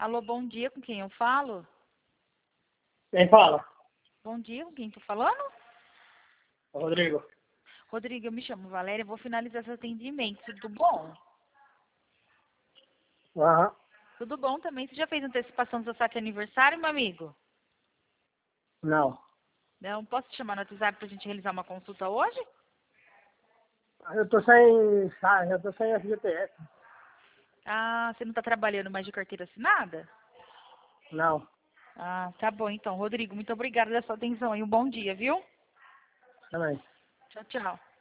Alô, bom dia, com quem eu falo? Quem fala? Bom dia, com quem tô falando? Rodrigo. Rodrigo, eu me chamo Valéria, vou finalizar seu atendimento, tudo bom? Aham. Tudo bom também, você já fez antecipação do seu saque aniversário, meu amigo? Não. Não, posso te chamar no WhatsApp pra gente realizar uma consulta hoje? Eu tô sem FGTS. Ah, você não tá trabalhando mais de carteira assinada? Não. Ah, tá bom então, Rodrigo, muito obrigada pela sua atenção e um bom dia, viu? Também. Tchau, tchau.